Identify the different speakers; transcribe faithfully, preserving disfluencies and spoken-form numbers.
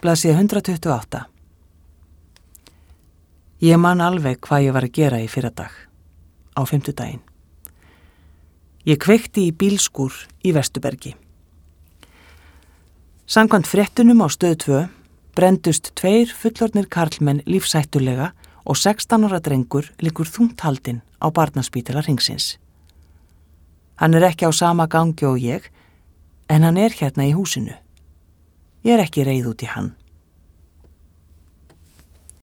Speaker 1: Blaðsíða hundrað tuttugu og átta. Ég man alveg hvað ég var að gera í fyrradag, á fimmtudaginn. Ég kveikti í bílskúr í Vesturbergi. Samkvæmt fréttunum á Stöð tvö brenndust tveir fullorðnir karlmenn lífshættulega og sextán ára drengur liggur þungt haldinn á barnaspítala Hringsins. Hann er ekki á sama gangi og ég, en hann er hérna í húsinu. Ég er ekki reið út í hann.